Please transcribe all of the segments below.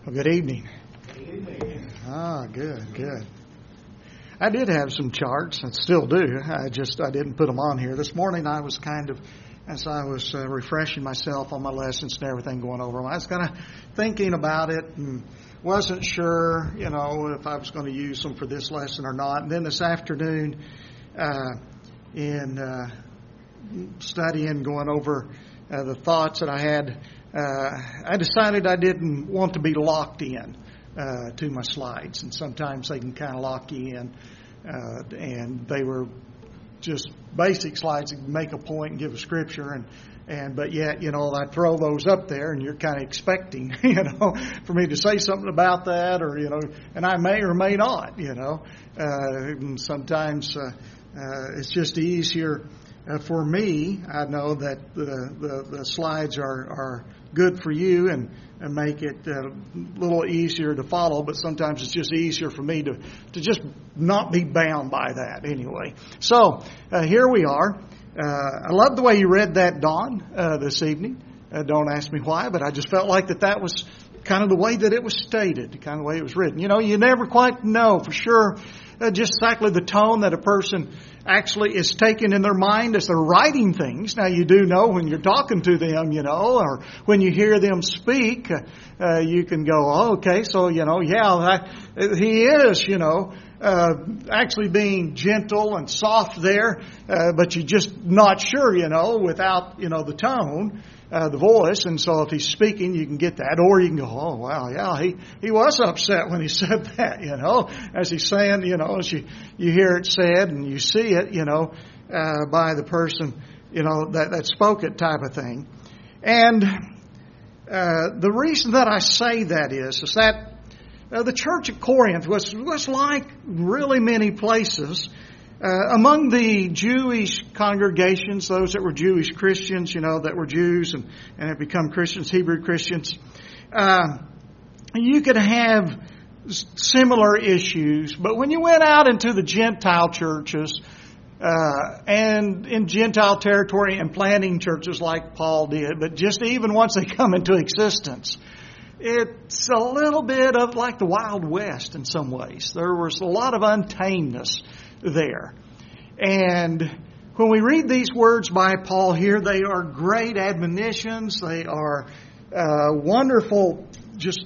Well, good evening. Good evening. Good. I did have some charts, and still do. I didn't put them on here. This morning I was as I was refreshing myself on my lessons and everything going over them, I was kind of thinking about it and wasn't sure, if I was going to use them for this lesson or not. And then this afternoon, in studying, going over the thoughts that I had, I decided I didn't want to be locked in to my slides, and sometimes they can kind of lock you in, and they were just basic slides that make a point and give a scripture, but yet, I throw those up there, and you're kind of expecting, for me to say something about that, or and I may or may not, and sometimes it's just easier. For me, I know that the slides are good for you and make it a little easier to follow, but sometimes it's just easier for me to just not be bound by that anyway. So here we are. I love the way you read that, Dawn, this evening. Don't ask me why, but I just felt like that was kind of the way that it was stated, kind of the way it was written. You never quite know for sure just exactly the tone that a person actually is taking in their mind as they're writing things. Now, you do know when you're talking to them, or when you hear them speak, you can go, oh, okay, so, he is, actually being gentle and soft there, but you're just not sure, without, the tone, the voice. And so if he's speaking, you can get that. Or you can go, oh, wow, yeah, he was upset when he said that, as he's saying, as you hear it said and you see it, by the person, that spoke it type of thing. And the reason that I say that is that the church at Corinth was like really many places. Among the Jewish congregations, those that were Jewish Christians, that were Jews and have become Christians, Hebrew Christians, you could have similar issues. But when you went out into the Gentile churches, and in Gentile territory and planting churches like Paul did, but just even once they come into existence, it's a little bit of like the Wild West in some ways. There was a lot of untamedness there. And when we read these words by Paul here, they are great admonitions. They are wonderful, just,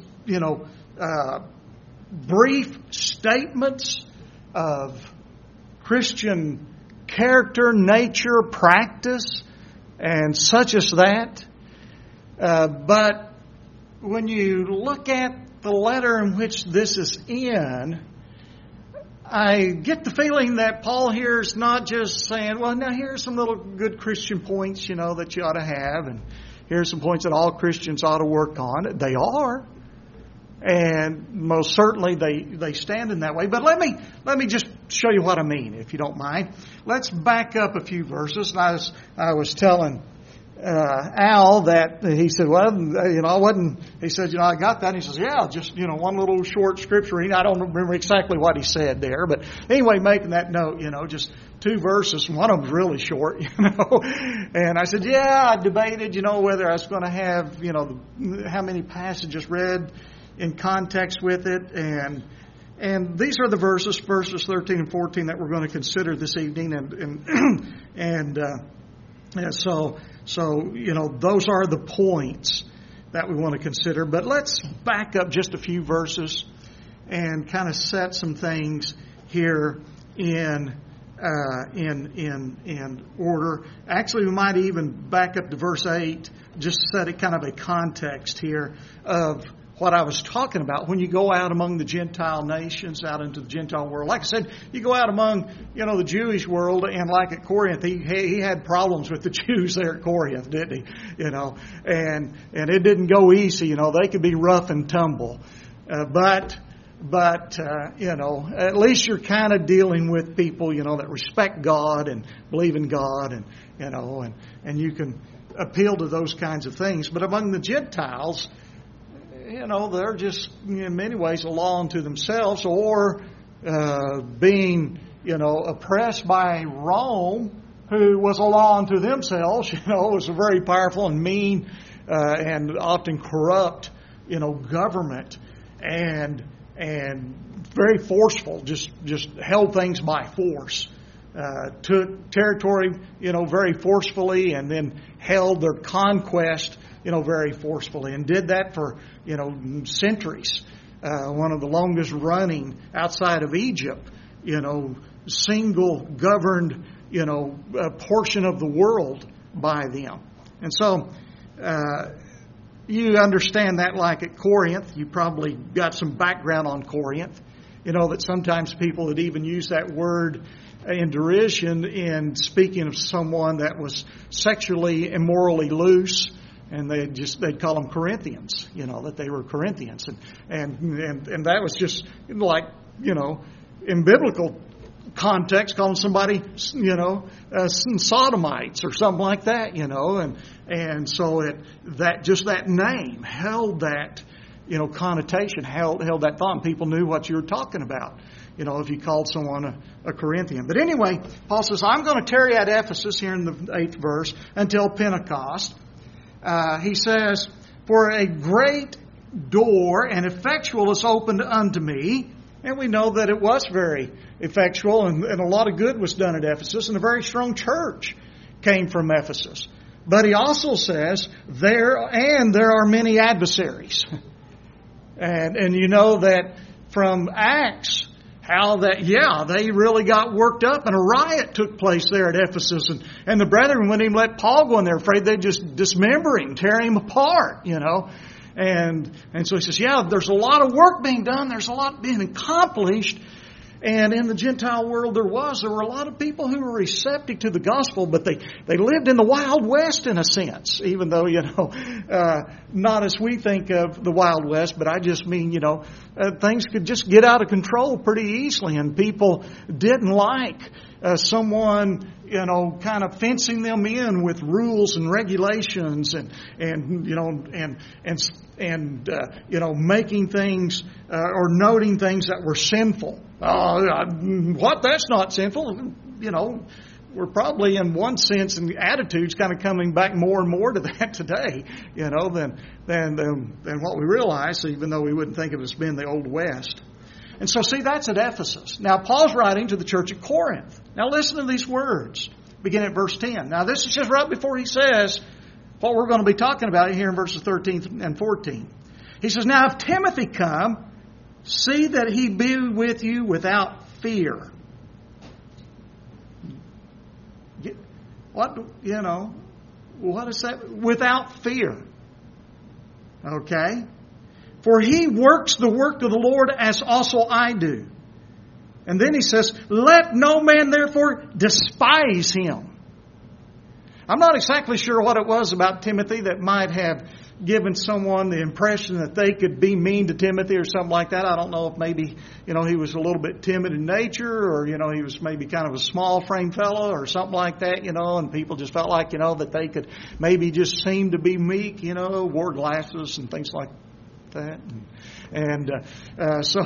brief statements of Christian character, nature, practice, and such as that. But when you look at the letter in which this is in, I get the feeling that Paul here is not just saying, well, now here's some little good Christian points, that you ought to have, and here's some points that all Christians ought to work on. They are. And most certainly they stand in that way. But let me just show you what I mean, if you don't mind. Let's back up a few verses. And I was telling Al that he said, well, I wasn't, he said, I got that. And he says, yeah, just, one little short scripture. I don't remember exactly what he said there. But anyway, making that note, just 2 verses. One of them's really short, And I said, yeah, I debated, whether I was going to have, how many passages read in context with it. And these are the verses 13 and 14 that we're going to consider this evening. So, those are the points that we want to consider. But let's back up just a few verses and kind of set some things here in order. Actually, we might even back up to verse 8, just set it kind of a context here of what I was talking about. When you go out among the Gentile nations, out into the Gentile world, like I said, you go out among, the Jewish world, and like at Corinth, he had problems with the Jews there at Corinth, didn't he? And it didn't go easy. They could be rough and tumble, but at least you're kind of dealing with people, that respect God and believe in God, and you can appeal to those kinds of things. But among the Gentiles, they're just in many ways a law unto themselves, or being, oppressed by Rome, who was a law unto themselves. Was a very powerful and mean and often corrupt, government and very forceful, just held things by force. Took territory, very forcefully, and then held their conquest, very forcefully, and did that for, centuries. One of the longest running outside of Egypt, single governed, portion of the world by them. And so, you understand that like at Corinth. You probably got some background on Corinth. That sometimes people would even use that word in derision in speaking of someone that was sexually and morally loose, and they'd call them Corinthians, that they were Corinthians, and that was just like, in biblical context, calling somebody, sodomites or something like that, and so that name held that, connotation, held that thought, and people knew what you were talking about, if you called someone a Corinthian. But anyway, Paul says, I'm going to tarry at Ephesus here in the 8th verse until Pentecost. He says, for a great door and effectual is opened unto me. And we know that it was very effectual, and a lot of good was done at Ephesus, and a very strong church came from Ephesus. But he also says, there are many adversaries. And you know that from Acts, how that, they really got worked up, and a riot took place there at Ephesus. And the brethren wouldn't even let Paul go in there, afraid they'd just dismember him, tear him apart, And so he says, there's a lot of work being done. There's a lot being accomplished. And in the Gentile world there were a lot of people who were receptive to the gospel, but they lived in the Wild West in a sense, even though, not as we think of the Wild West, but I just mean, things could just get out of control pretty easily, and people didn't like someone, kind of fencing them in with rules and regulations and making things or noting things that were sinful. What? That's not sinful. We're probably in one sense, and attitudes kind of coming back more and more to that today, than what we realize, even though we wouldn't think of it as being the Old West. And so, see, that's at Ephesus. Now, Paul's writing to the church at Corinth. Now, listen to these words. Begin at verse 10. Now, this is just right before he says what we're going to be talking about here in verses 13 and 14. He says, now, if Timothy come, see that he be with you without fear. What is that? Without fear. Okay? For he works the work of the Lord as also I do. And then he says, let no man therefore despise him. I'm not exactly sure what it was about Timothy that might have given someone the impression that they could be mean to Timothy or something like that. I don't know if maybe, he was a little bit timid in nature, or, he was maybe kind of a small frame fellow or something like that, and people just felt like, that they could maybe just seem to be meek, wore glasses and things like that. So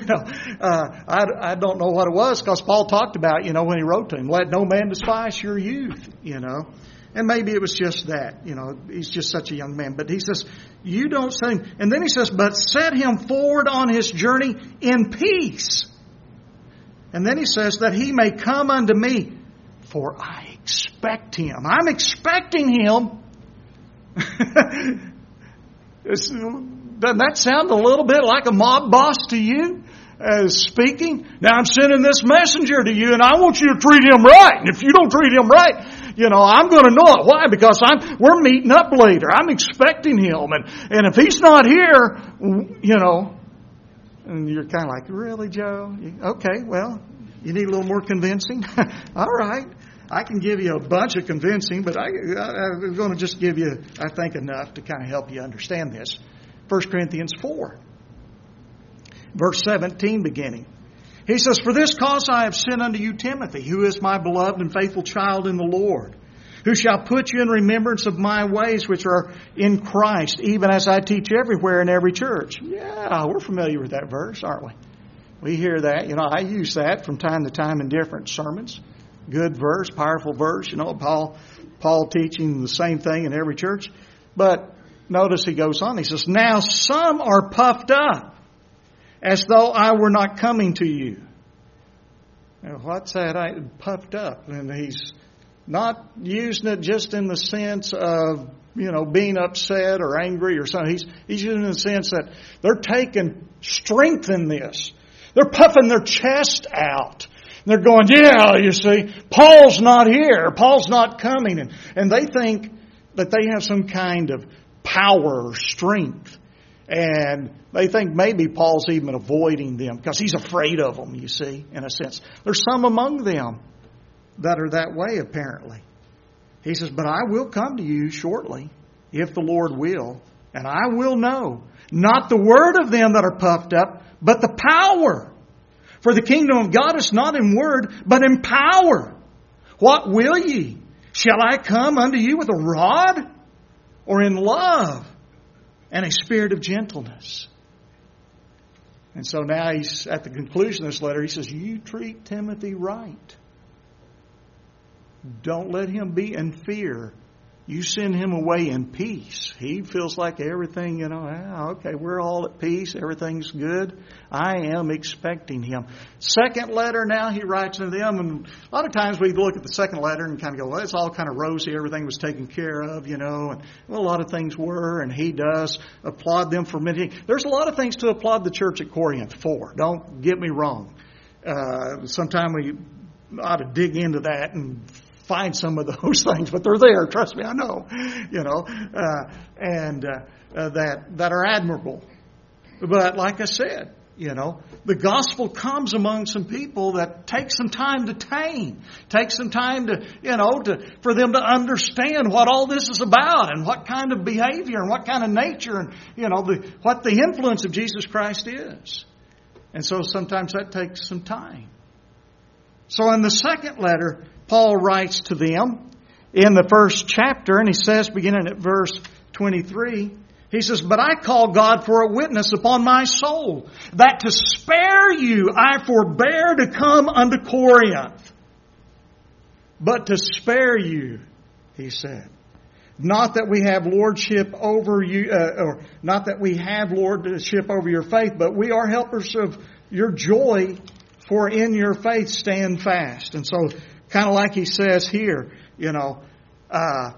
I don't know what it was, because Paul talked about, when he wrote to him, let no man despise your youth, And maybe it was just that, he's just such a young man. But he says, you don't say, and then he says, but set him forward on his journey in peace. And then he says that he may come unto me, for I expect him. I'm expecting him. Doesn't that sound a little bit like a mob boss to you? Speaking, now I'm sending this messenger to you, and I want you to treat him right. And if you don't treat him right, I'm going to know it. Why? Because we're meeting up later. I'm expecting him, and if he's not here, and you're kind of like, really, Joe? Okay, well, you need a little more convincing. All right, I can give you a bunch of convincing, but I'm going to just give you, I think, enough to kind of help you understand this. 1 Corinthians 4. Verse 17 beginning. He says, for this cause I have sent unto you Timothy, who is my beloved and faithful child in the Lord, who shall put you in remembrance of my ways which are in Christ, even as I teach everywhere in every church. Yeah, we're familiar with that verse, aren't we? We hear that. I use that from time to time in different sermons. Good verse, powerful verse. Paul teaching the same thing in every church. But notice he goes on. He says, now some are puffed up. as though I were not coming to you. Now, what's that? Puffed up. And he's not using it just in the sense of, being upset or angry or something. He's using it in the sense that they're taking strength in this. They're puffing their chest out. They're going, yeah, you see, Paul's not here. Paul's not coming. And they think that they have some kind of power or strength. And they think maybe Paul's even avoiding them because he's afraid of them, you see, in a sense. There's some among them that are that way, apparently. He says, but I will come to you shortly, if the Lord will, and I will know, not the word of them that are puffed up, but the power. For the kingdom of God is not in word, but in power. What will ye? Shall I come unto you with a rod, or in love and a spirit of gentleness? And so now he's at the conclusion of this letter. He says, you treat Timothy right. Don't let him be in fear. You send him away in peace. He feels like everything, okay, we're all at peace. Everything's good. I am expecting him. Second letter now he writes to them. And a lot of times we look at the second letter and kind of go, well, it's all kind of rosy. Everything was taken care of, And well, a lot of things were. And he does applaud them for many. There's a lot of things to applaud the church at Corinth for. Don't get me wrong. Sometime we ought to dig into that and find some of those things, but they're there. Trust me, I know. That are admirable. But like I said, the gospel comes among some people that take some time to tame, take some time for them to understand what all this is about and what kind of behavior and what kind of nature and what the influence of Jesus Christ is. And so sometimes that takes some time. So in the second letter, Paul writes to them in the first chapter, and he says, beginning at verse 23, he says, but I call God for a witness upon my soul, that to spare you I forbear to come unto Corinth. But to spare you, he said, not that we have lordship over you, or not that we have lordship over your faith, but we are helpers of your joy, for in your faith stand fast. And so, kind of like he says here, I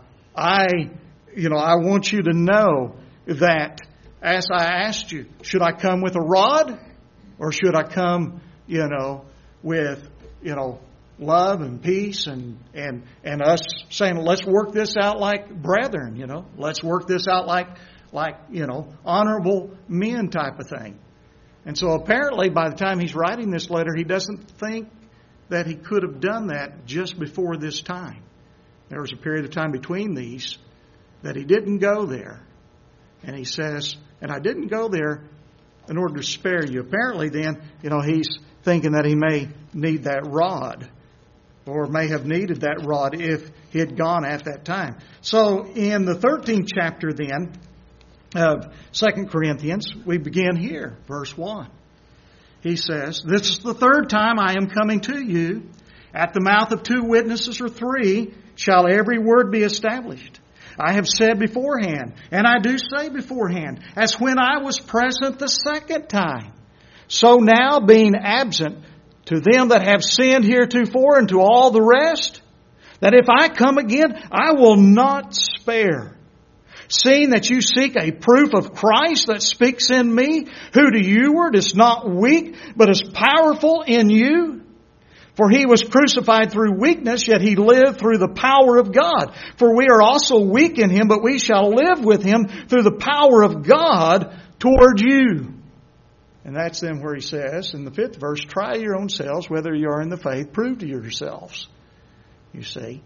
want you to know that as I asked you, should I come with a rod or should I come, with, love and peace and us saying, let's work this out like brethren, let's work this out like honorable men type of thing. And so apparently by the time he's writing this letter, he doesn't think that he could have done that just before this time. There was a period of time between these that he didn't go there. And he says, and I didn't go there in order to spare you. Apparently then, he's thinking that he may need that rod or may have needed that rod if he had gone at that time. So in the 13th chapter then of 2 Corinthians, we begin here, verse 1. He says, this is the third time I am coming to you. At the mouth of 2 witnesses or 3 shall every word be established. I have said beforehand, and I do say beforehand, as when I was present the second time. So now being absent, to them that have sinned heretofore and to all the rest, that if I come again, I will not spare. Seeing that you seek a proof of Christ that speaks in me, who to youward is not weak, but is powerful in you. For he was crucified through weakness, yet he lived through the power of God. For we are also weak in him, but we shall live with him through the power of God toward you. And that's then where he says, in the 5th verse, try your own selves whether you are in the faith, prove to yourselves. You see.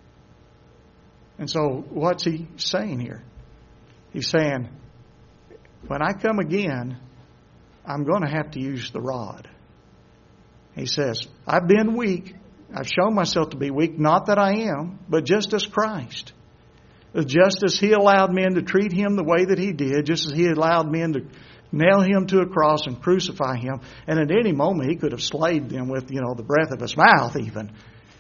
And so what's he saying here? He's saying, when I come again, I'm going to have to use the rod. He says, I've been weak. I've shown myself to be weak. Not that I am, but just as Christ. Just as he allowed men to treat him the way that he did, just as he allowed men to nail him to a cross and crucify him. And at any moment he could have slayed them with, the breath of his mouth even.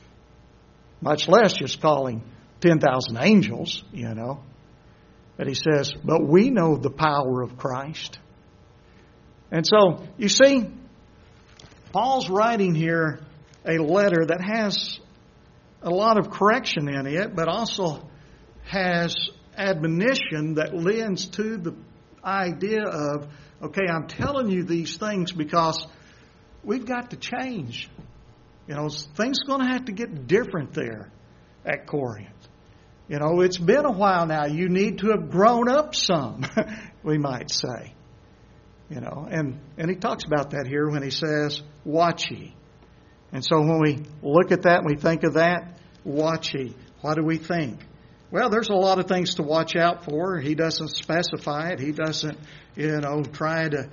Much less just calling 10,000 angels, But he says, but we know the power of Christ. And so, you see, Paul's writing here a letter that has a lot of correction in it, but also has admonition that lends to the idea of, okay, I'm telling you these things because we've got to change. Things are going to have to get different there at Corinth. It's been a while now. You need to have grown up some, we might say. And he talks about that here when he says, watch ye. And so when we look at that and we think of that, watch ye, what do we think? Well, there's a lot of things to watch out for. He doesn't specify it. He doesn't, try to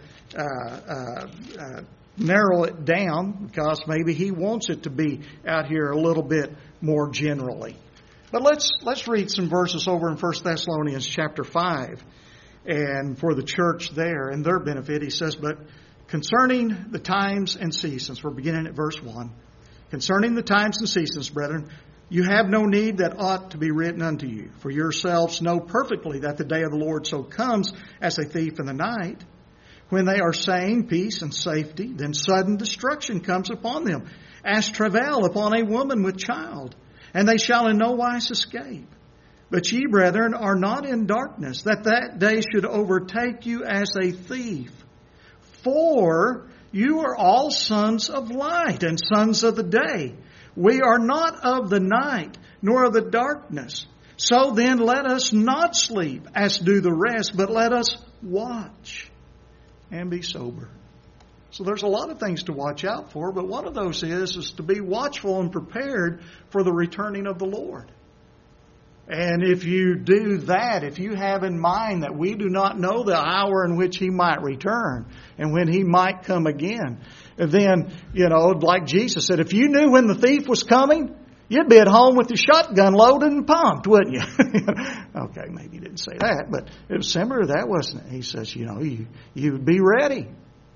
narrow it down because maybe he wants it to be out here a little bit more generally. But let's read some verses over in 1 Thessalonians chapter 5. And for the church there and their benefit, he says, but concerning the times and seasons, we're beginning at verse 1. Concerning the times and seasons, brethren, you have no need that ought to be written unto you. For yourselves know perfectly that the day of the Lord so comes as a thief in the night. When they are saying peace and safety, then sudden destruction comes upon them, as travail upon a woman with child, and they shall in no wise escape. But ye, brethren, are not in darkness, that day should overtake you as a thief. For you are all sons of light and sons of the day. We are not of the night, nor of the darkness. So then let us not sleep, as do the rest, but let us watch and be sober. So there's a lot of things to watch out for, but one of those is to be watchful and prepared for the returning of the Lord. And if you do that, if you have in mind that we do not know the hour in which He might return and when He might come again, then, like Jesus said, if you knew when the thief was coming, you'd be at home with your shotgun loaded and pumped, wouldn't you? Okay, maybe He didn't say that, but it was similar to that, wasn't it? He says, you would be ready.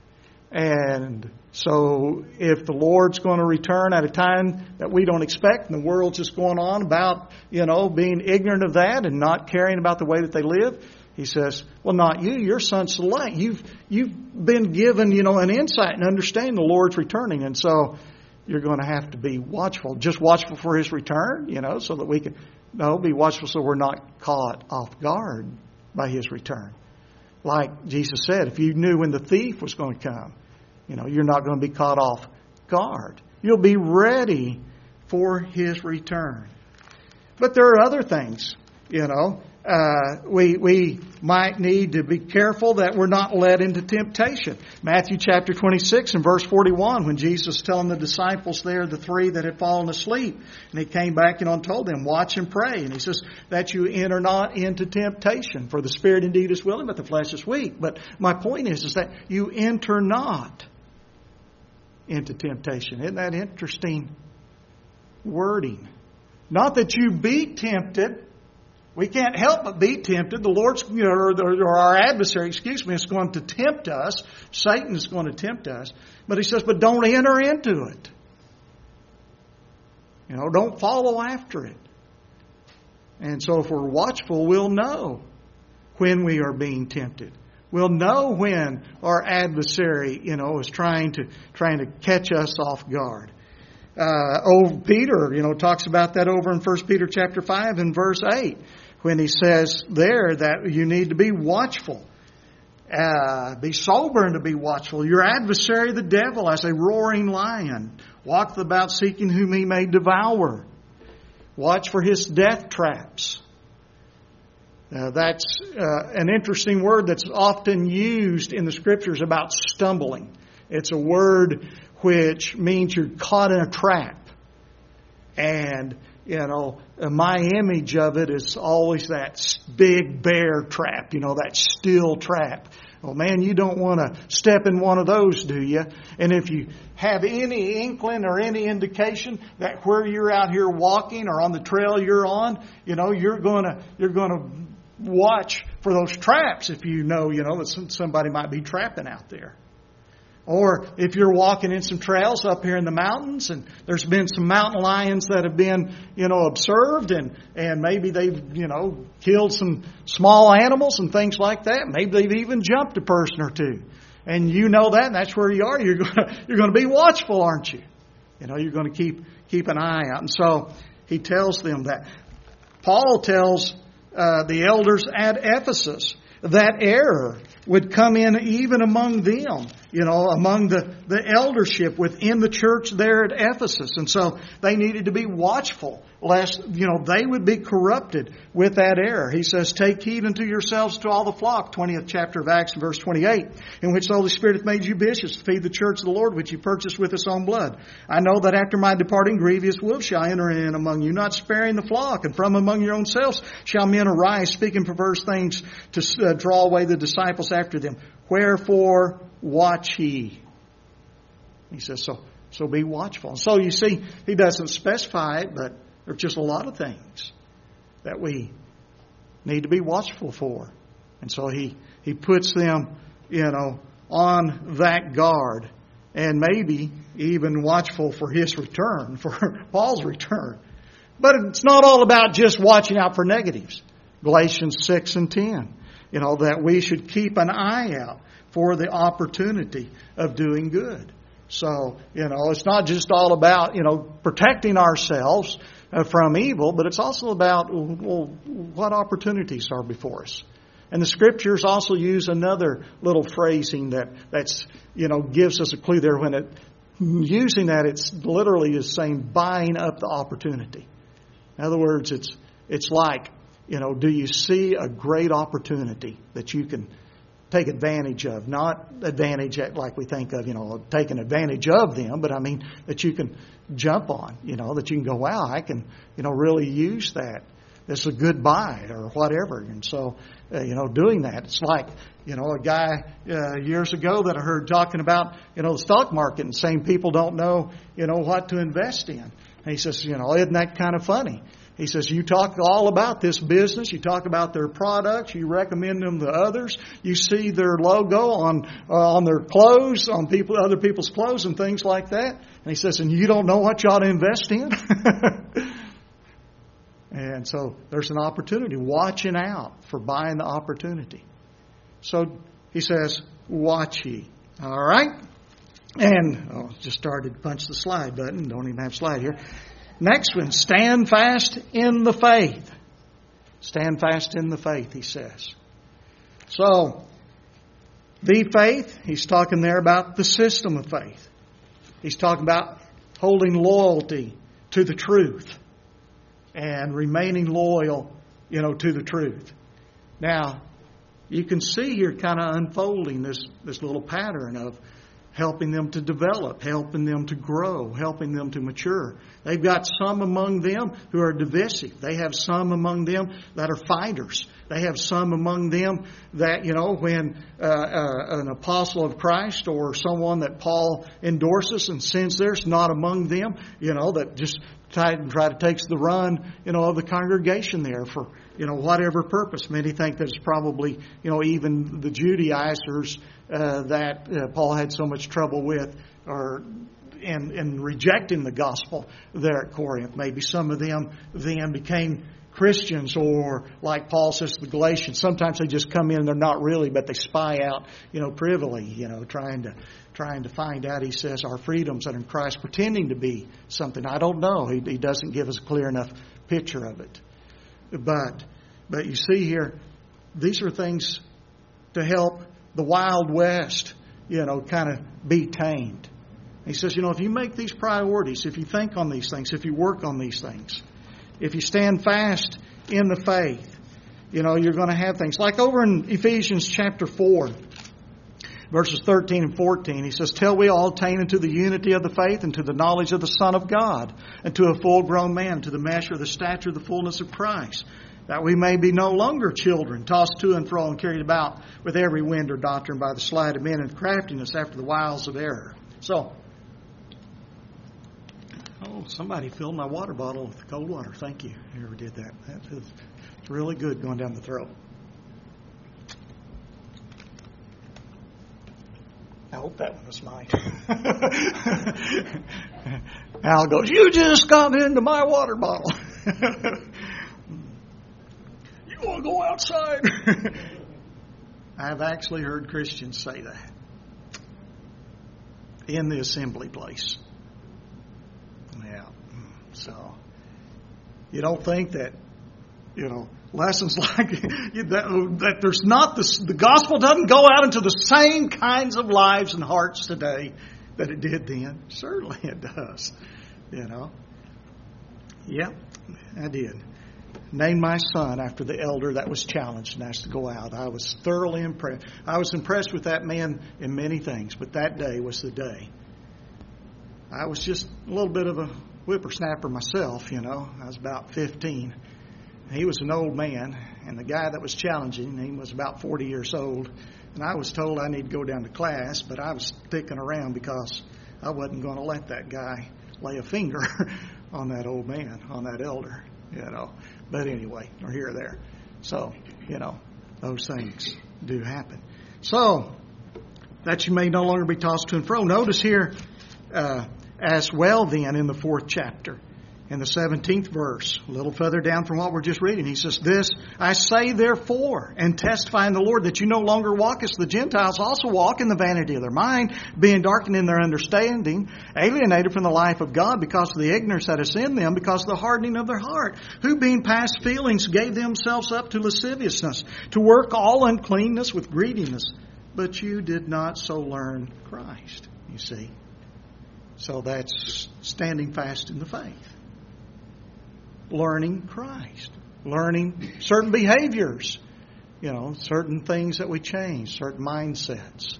And so if the Lord's going to return at a time that we don't expect and the world's just going on about, being ignorant of that and not caring about the way that they live, He says, well, not you, you're sons of light. You've been given, an insight and understanding the Lord's returning. And so you're going to have to be watchful. Just watchful for His return, so that we can, be watchful so we're not caught off guard by His return. Like Jesus said, if you knew when the thief was going to come, you're not going to be caught off guard. You'll be ready for His return. But there are other things, we might need to be careful that we're not led into temptation. Matthew chapter 26 and verse 41, when Jesus was telling the disciples there, the three that had fallen asleep, and He came back and told them, watch and pray. And He says, that you enter not into temptation. For the spirit indeed is willing, but the flesh is weak. But my point is that you enter not into temptation. Isn't that interesting wording? Not that you be tempted. We can't help but be tempted. The Lord's, or our adversary, is going to tempt us. Satan is going to tempt us. But He says, but don't enter into it. Don't follow after it. And so if we're watchful, we'll know when we are being tempted. We'll know when our adversary, is trying to catch us off guard. Peter, talks about that over in 1 Peter chapter 5 and verse 8, when he says there that you need to be watchful. Be sober and to be watchful. Your adversary, the devil, as a roaring lion, walketh about seeking whom he may devour. Watch for his death traps. That's an interesting word that's often used in the Scriptures about stumbling. It's a word which means you're caught in a trap. And, my image of it is always that big bear trap, that steel trap. Well, man, you don't want to step in one of those, do you? And if you have any inkling or any indication that where you're out here walking or on the trail you're on, you're going to watch for those traps if you know that somebody might be trapping out there. Or if you're walking in some trails up here in the mountains and there's been some mountain lions that have been, observed and maybe they've, killed some small animals and things like that. Maybe they've even jumped a person or two. And you know that, and that's where you are. You're going to be watchful, aren't you? You're going to keep an eye out. And so he tells them that. Paul tells the elders at Ephesus that error would come in even among them, among the eldership within the church there at Ephesus. And so they needed to be watchful lest, they would be corrupted with that error. He says, take heed unto yourselves to all the flock, 20th chapter of Acts, verse 28, in which the Holy Spirit hath made you bishops to feed the church of the Lord, which you purchased with his own blood. I know that after my departing, grievous wolves shall enter in among you, not sparing the flock, and from among your own selves shall men arise, speaking perverse things to draw away the disciples after them. Wherefore watch ye. He says, so be watchful. So you see, he doesn't specify it, but there's just a lot of things that we need to be watchful for. And so he puts them, on that guard, and maybe even watchful for his return, for Paul's return. But it's not all about just watching out for negatives. Galatians 6 and 10, that we should keep an eye out for the opportunity of doing good. So, it's not just all about, protecting ourselves from evil, but it's also about, what opportunities are before us. And the Scriptures also use another little phrasing that's gives us a clue there. When using that, it's literally is saying buying up the opportunity. In other words, it's like, do you see a great opportunity that you can take advantage of? Not advantage like we think of, taking advantage of them, but I mean that you can jump on, that you can go, wow, I can, really use that. It's a good buy or whatever. And so, doing that, it's like, a guy years ago that I heard talking about, the stock market, and saying people don't know, what to invest in. And he says, isn't that kind of funny? He says, you talk all about this business. You talk about their products. You recommend them to others. You see their logo on their clothes, on other people's clothes and things like that. And he says, and you don't know what you ought to invest in? And so there's an opportunity, watching out for buying the opportunity. So he says, watch ye. All right? And just started to punch the slide button. Don't even have a slide here. Next one, stand fast in the faith. Stand fast in the faith, he says. So, the faith, he's talking there about the system of faith. He's talking about holding loyalty to the truth and remaining loyal, to the truth. Now, you can see here kind of unfolding this little pattern of helping them to develop, helping them to grow, helping them to mature. They've got some among them who are divisive. They have some among them that are fighters. They have some among them that, when an apostle of Christ or someone that Paul endorses and sends there's not among them, that just try to takes the run, of the congregation there for, whatever purpose. Many think that it's probably, even the Judaizers that Paul had so much trouble with or in rejecting the gospel there at Corinth. Maybe some of them then became Christians, or like Paul says to the Galatians, sometimes they just come in and they're not really, but they spy out, privily, trying to find out, he says, our freedoms that are in Christ, pretending to be something. I don't know. He doesn't give us a clear enough picture of it. But you see here, these are things to help the Wild West, kind of be tamed. He says, if you make these priorities, if you think on these things, if you work on these things, if you stand fast in the faith, you're going to have things. Like over in Ephesians chapter 4, verses 13 and 14, he says, till we all attain unto the unity of the faith and to the knowledge of the Son of God, and to a full-grown man, to the measure of the stature of the fullness of Christ, that we may be no longer children, tossed to and fro and carried about with every wind or doctrine by the sleight of men and craftiness after the wiles of error. So, somebody filled my water bottle with cold water. Thank you. Whoever did that. It's really good going down the throat. I hope that one was mine. Al goes, you just got into my water bottle. You want to go outside? I've actually heard Christians say that. in the assembly place. Yeah. So, you don't think that, lessons like that there's not the gospel doesn't go out into the same kinds of lives and hearts today that it did then? Certainly it does. Yep, I did. Named my son after the elder that was challenged and asked to go out. I was thoroughly impressed. I was impressed with that man in many things, but that day was the day. I was just a little bit of a whippersnapper myself, I was about 15. He was an old man, and the guy that was challenging him was about 40 years old. And I was told I need to go down to class, but I was sticking around because I wasn't going to let that guy lay a finger on that old man, on that elder, But anyway, we're here or there. So, those things do happen. So, that you may no longer be tossed to and fro. Notice here as well then in the 4th chapter, in the 17th verse, a little further down from what we're just reading, he says, "This I say therefore, and testify in the Lord, that you no longer walk as the Gentiles also walk in the vanity of their mind, being darkened in their understanding, alienated from the life of God because of the ignorance that is in them, because of the hardening of their heart, who being past feelings gave themselves up to lasciviousness, to work all uncleanness with greediness. But you did not so learn Christ." You see. So that's standing fast in the faith. Learning Christ. Learning certain behaviors. Certain things that we change. Certain mindsets.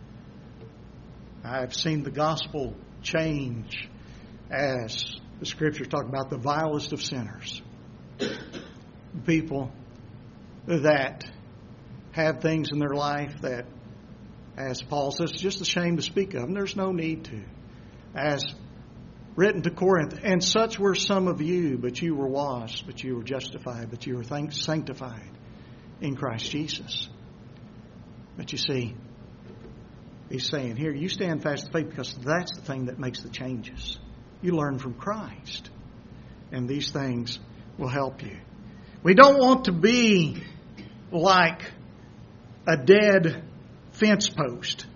I've seen the gospel change as the scriptures talk about the vilest of sinners. People that have things in their life that, as Paul says, it's just a shame to speak of them. There's no need to. As written to Corinth, "And such were some of you, but you were washed, but you were justified, but you were sanctified in Christ Jesus." But you see, he's saying here, you stand fast in faith because that's the thing that makes the changes. You learn from Christ, and these things will help you. We don't want to be like a dead fence post.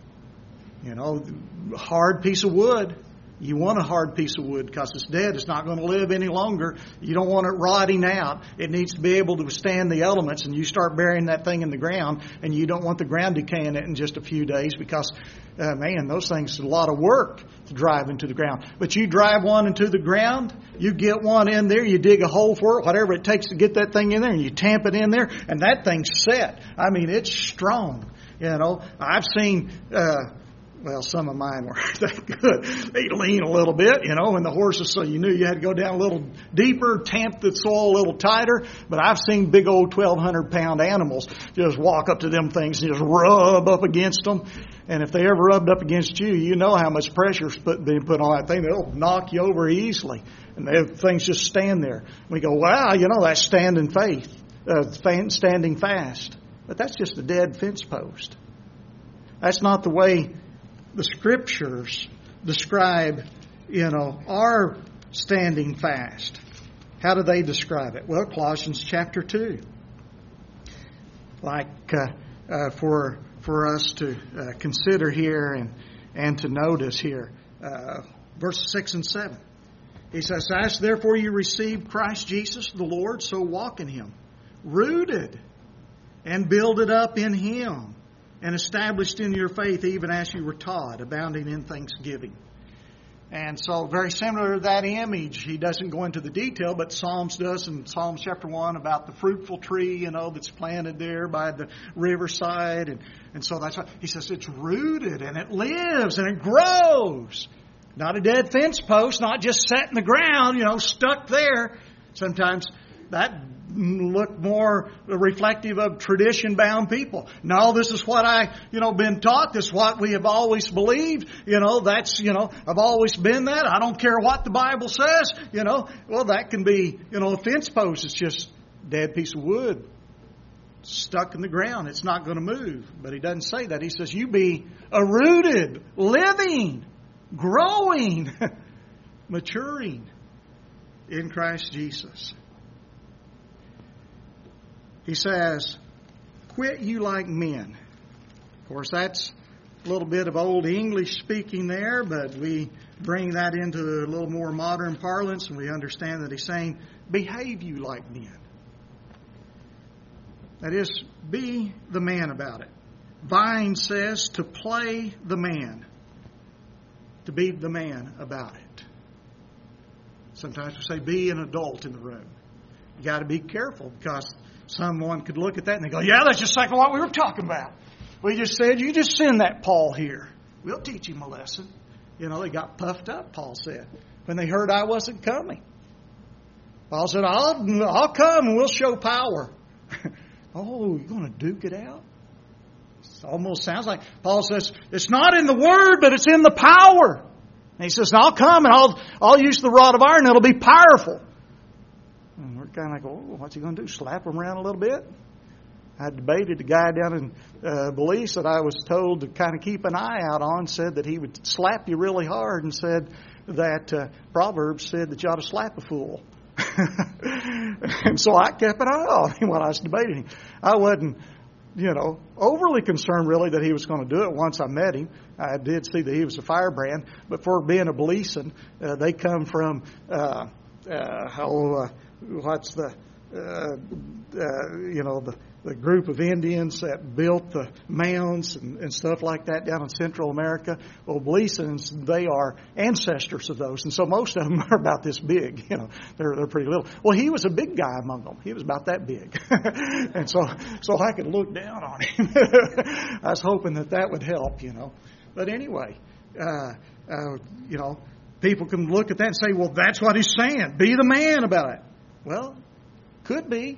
Hard piece of wood. You want a hard piece of wood because it's dead. It's not going to live any longer. You don't want it rotting out. It needs to be able to withstand the elements, and you start burying that thing in the ground, and you don't want the ground decaying it in just a few days because, those things are a lot of work to drive into the ground. But you drive one into the ground, you get one in there, you dig a hole for it, whatever it takes to get that thing in there, and you tamp it in there, and that thing's set. It's strong. I've seen... some of mine were that good. They lean a little bit, and the horses, so you knew you had to go down a little deeper, tamp the soil a little tighter. But I've seen big old 1,200-pound animals just walk up to them things and just rub up against them. And if they ever rubbed up against you, you know how much pressure's being put on that thing. They'll knock you over easily. And things just stand there. We go, wow, that's standing faith, standing fast. But that's just a dead fence post. That's not the way the Scriptures describe, our standing fast. How do they describe it? Well, Colossians chapter 2. For us to consider here and to notice here. Verses 6 and 7. He says, "As therefore you received Christ Jesus the Lord, so walk in Him, rooted and builded up in Him, and established in your faith even as you were taught, abounding in thanksgiving." And so very similar to that image, he doesn't go into the detail, but Psalms does in Psalms chapter 1 about the fruitful tree, that's planted there by the riverside. And so that's why he says it's rooted and it lives and it grows. Not a dead fence post, not just set in the ground, stuck there. Sometimes that look more reflective of tradition-bound people. No, this is what been taught. This is what we have always believed. I've always been that. I don't care what the Bible says. Well, that can be, a fence post. It's just a dead piece of wood stuck in the ground. It's not going to move. But he doesn't say that. He says, you be a rooted, living, growing, maturing in Christ Jesus. He says, quit you like men. Of course, that's a little bit of old English speaking there, but we bring that into a little more modern parlance, and we understand that he's saying, behave you like men. That is, be the man about it. Vine says to play the man, to be the man about it. Sometimes we say be an adult in the room. You got to be careful, because someone could look at that and they go, yeah, that's just like what we were talking about. We just said, you just send that Paul here. We'll teach him a lesson. You know, they got puffed up, Paul said, when they heard I wasn't coming. Paul said, I'll come and we'll show power. Oh, you're going to duke it out? It almost sounds like Paul says, it's not in the word, but it's in the power. And he says, I'll come and I'll use the rod of iron and it'll be powerful. And we're kind of like, oh, what's he going to do? Slap him around a little bit? I debated a guy down in Belize that I was told to kind of keep an eye out on, said that he would slap you really hard, and said that Proverbs said that you ought to slap a fool. And so I kept an eye on him while I was debating him. I wasn't, overly concerned really that he was going to do it once I met him. I did see that he was a firebrand, but for being a Belizean, they come from, what's the group of Indians that built the mounds and stuff like that down in Central America. Well, Belizeans, they are ancestors of those, and so most of them are about this big. They're pretty little. Well, he was a big guy among them. He was about that big, and so I could look down on him. I was hoping that would help, But anyway, people can look at that and say, "Well, that's what he's saying. Be the man about it." Well, could be.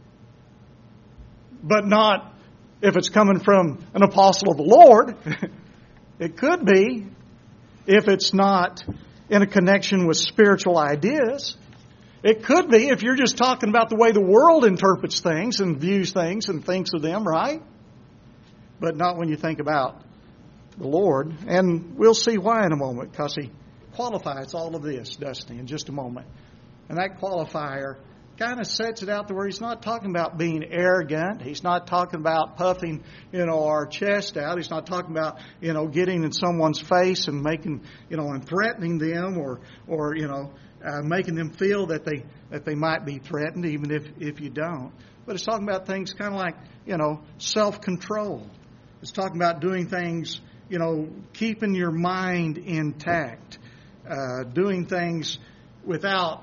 But not if it's coming from an apostle of the Lord. It could be if it's not in a connection with spiritual ideas. It could be if you're just talking about the way the world interprets things and views things and thinks of them, right? But not when you think about the Lord. And we'll see why in a moment, because he qualifies all of this, doesn't he, in just a moment. And that qualifier kind of sets it out to where he's not talking about being arrogant. He's not talking about puffing, our chest out. He's not talking about, getting in someone's face and making, and threatening them or making them feel that they might be threatened, even if you don't. But it's talking about things kind of like, self-control. It's talking about doing things, keeping your mind intact, doing things without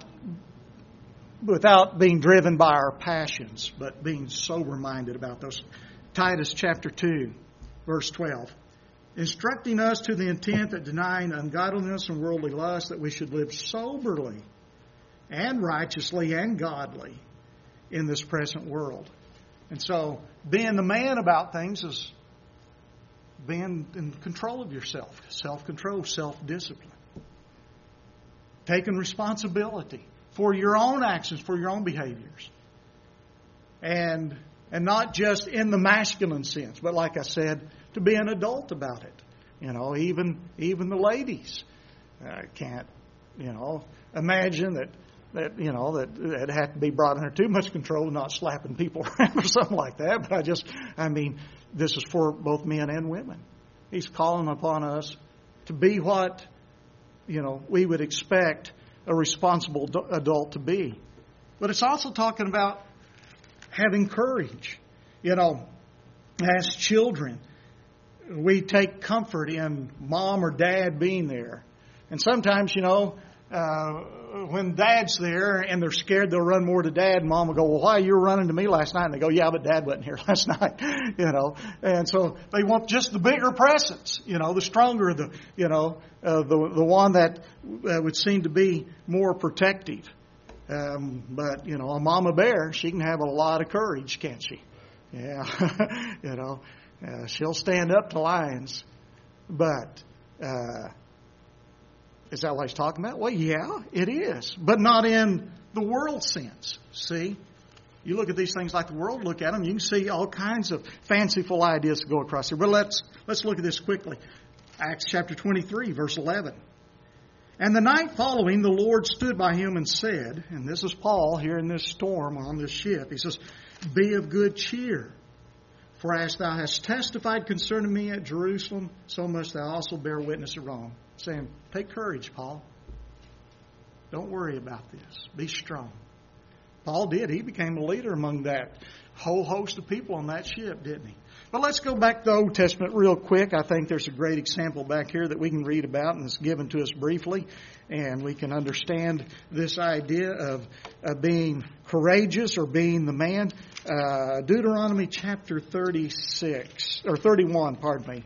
being driven by our passions, but being sober-minded about those. Titus chapter 2, verse 12. Instructing us to the intent that denying ungodliness and worldly lust, that we should live soberly and righteously and godly in this present world. And so, being the man about things is being in control of yourself. Self-control, self-discipline. Taking responsibility for your own actions, for your own behaviors. And not just in the masculine sense, but like I said, to be an adult about it. Even the ladies can't, imagine that it had to be brought under too much control, not slapping people around or something like that. But this is for both men and women. He's calling upon us to be what, we would expect a responsible adult to be. But it's also talking about having courage. As children, we take comfort in mom or dad being there. And sometimes, when dad's there and they're scared, they'll run more to dad, and mom will go, well, why you were running to me last night? And they go, yeah, but dad wasn't here last night, And so they want just the bigger presence, the stronger, the one that would seem to be more protective. But, a mama bear, she can have a lot of courage, can't she? Yeah, she'll stand up to lions. But is that what he's talking about? Well, yeah, it is. But not in the world sense. See? You look at these things like the world look at them, you can see all kinds of fanciful ideas that go across here. But let's look at this quickly. Acts chapter 23, verse 11. And the night following, the Lord stood by him and said, and this is Paul here in this storm on this ship, he says, be of good cheer, For as thou hast testified concerning me at Jerusalem, so must thou also bear witness of Rome. Saying, take courage, Paul. Don't worry about this. Be strong. Paul did. He became a leader among that whole host of people on that ship, didn't he? But let's go back to the Old Testament real quick. I think there's a great example back here that we can read about, and it's given to us briefly. And we can understand this idea of being courageous or being the man. Deuteronomy chapter 31,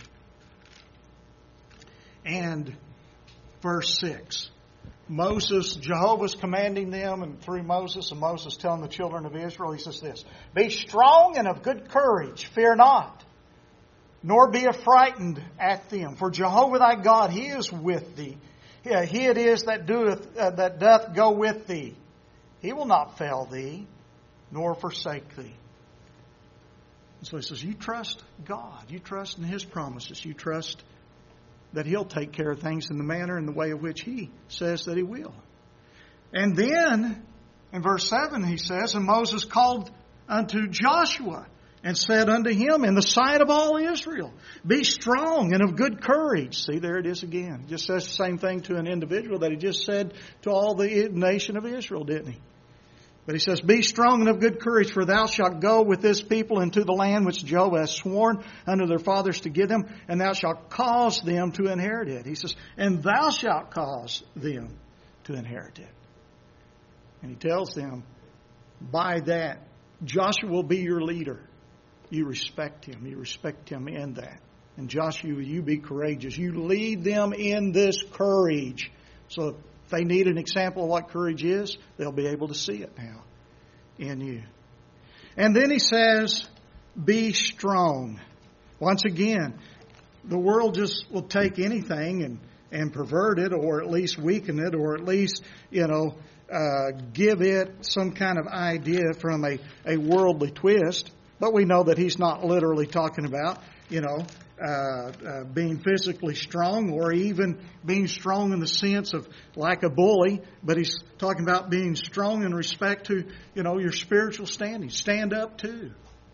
and verse 6. Jehovah's commanding them, and through Moses, and Moses telling the children of Israel, he says this, be strong and of good courage, fear not, nor be affrighted at them. For Jehovah thy God, He is with thee. He it is that doth go with thee. He will not fail thee, nor forsake thee. And so he says, you trust God. You trust in His promises. You trust that He'll take care of things in the manner and the way in which He says that He will. And then, in verse 7, he says, and Moses called unto Joshua, and said unto him in the sight of all Israel, be strong and of good courage. See, there it is again. Just says the same thing to an individual that he just said to all the nation of Israel, didn't he? But he says, be strong and of good courage, for thou shalt go with this people into the land which Jehovah has sworn unto their fathers to give them, and thou shalt cause them to inherit it. He says, and thou shalt cause them to inherit it. And he tells them, by that, Joshua will be your leader. You respect him. You respect him in that. And Joshua, you be courageous. You lead them in this courage. So if they need an example of what courage is, they'll be able to see it now in you. And then he says, be strong. Once again, the world just will take anything and pervert it, or at least weaken it, or at least, give it some kind of idea from a worldly twist. But we know that he's not literally talking about, being physically strong, or even being strong in the sense of like a bully. But he's talking about being strong in respect to, your spiritual standing. Stand up to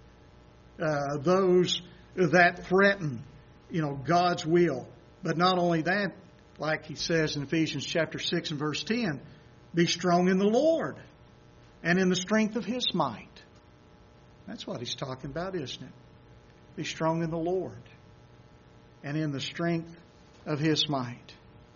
those that threaten, God's will. But not only that, like he says in Ephesians chapter 6 and verse 10, be strong in the Lord and in the strength of His might. That's what he's talking about, isn't it? Be strong in the Lord and in the strength of His might.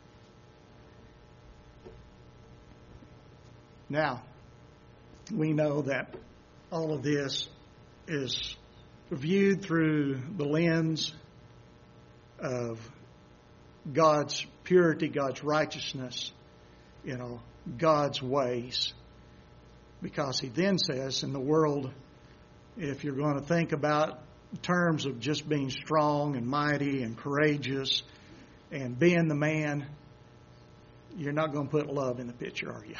Now, we know that all of this is viewed through the lens of God's purity, God's righteousness, God's ways. Because he then says, in the world, if you're going to think about terms of just being strong and mighty and courageous and being the man, you're not going to put love in the picture, are you?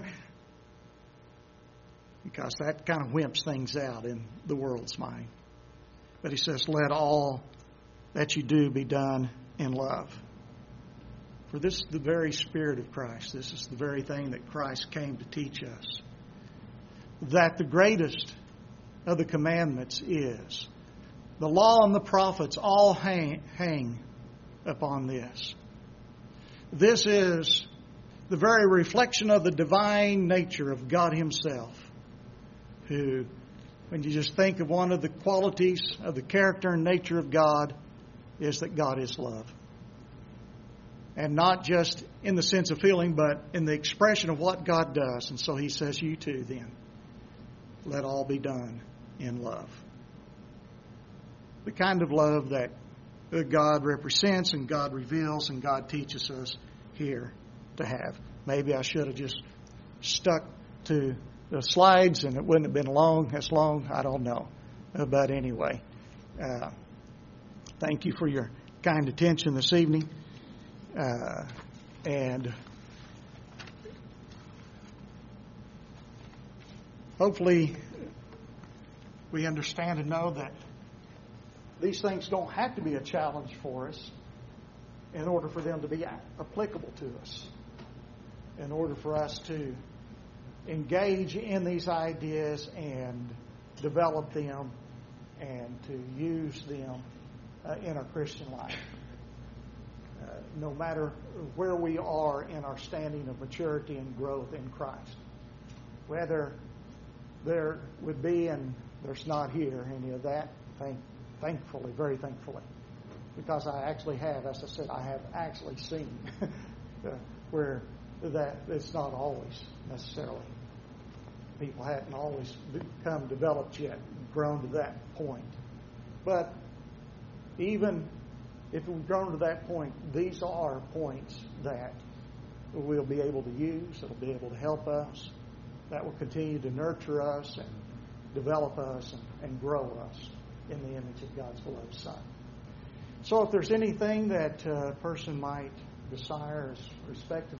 Because that kind of wimps things out in the world's mind. But he says, let all that you do be done in love. For this is the very Spirit of Christ. This is the very thing that Christ came to teach us. That the greatest of the commandments is the law and the prophets all hang upon this. This is the very reflection of the divine nature of God Himself, who, when you just think of one of the qualities of the character and nature of God, is that God is love. And not just in the sense of feeling, but in the expression of what God does. And so He says, you too then, let all be done in love. The kind of love that God represents and God reveals and God teaches us here to have. Maybe I should have just stuck to the slides and it wouldn't have been as long. I don't know. But anyway, thank you for your kind attention this evening. And hopefully we understand and know that these things don't have to be a challenge for us in order for them to be applicable to us, in order for us to engage in these ideas and develop them and to use them in our Christian life. No matter where we are in our standing of maturity and growth in Christ. Whether there would be, and there's not here, any of that, thankfully, very thankfully. Because I actually have, as I said, I have actually seen where that it's not always necessarily. People hadn't always become developed yet, grown to that point. But even if we've grown to that point, these are points that we'll be able to use, that'll be able to help us, that will continue to nurture us and develop us and grow us in the image of God's beloved Son. So if there's anything that a person might desire as respect